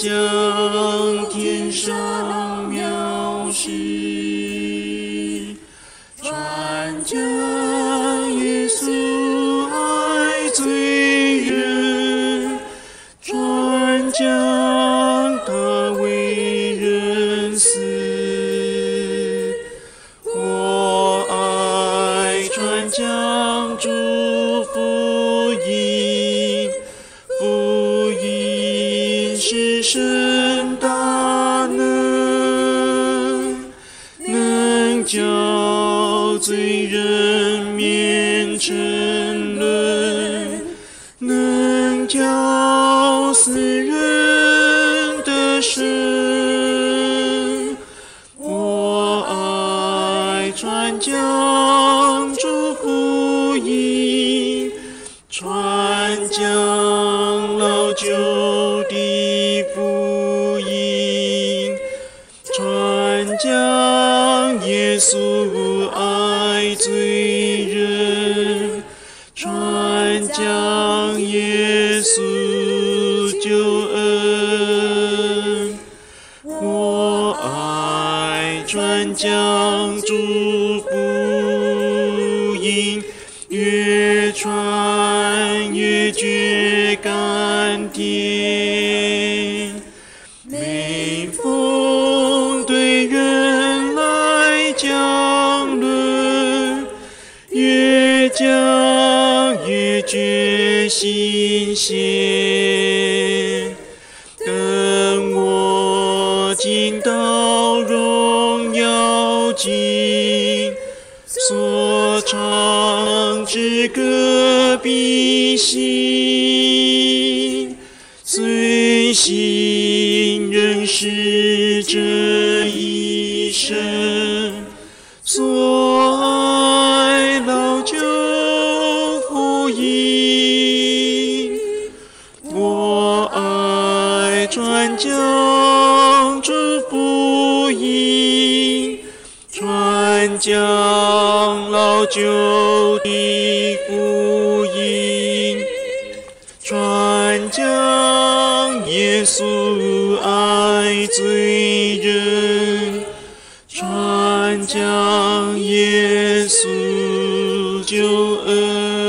将天上藐视，传讲耶稣爱罪人，传讲他为人死。我爱传讲主福音，福音是神大能，能叫罪人免沉沦，能叫死人得生。我爱传讲主福音，传讲老旧的福音，传讲耶稣爱罪人，传讲耶稣救恩。我爱传讲主福音，越传越觉甘甜。每逢对人来讲论，越讲越觉新鲜。等我进到荣耀境，所唱之歌必信，虽信仍是这一生，所爱老旧福音。我爱传讲主福音，传讲老旧的福音，传讲耶稣爱罪人，传讲耶稣救恩。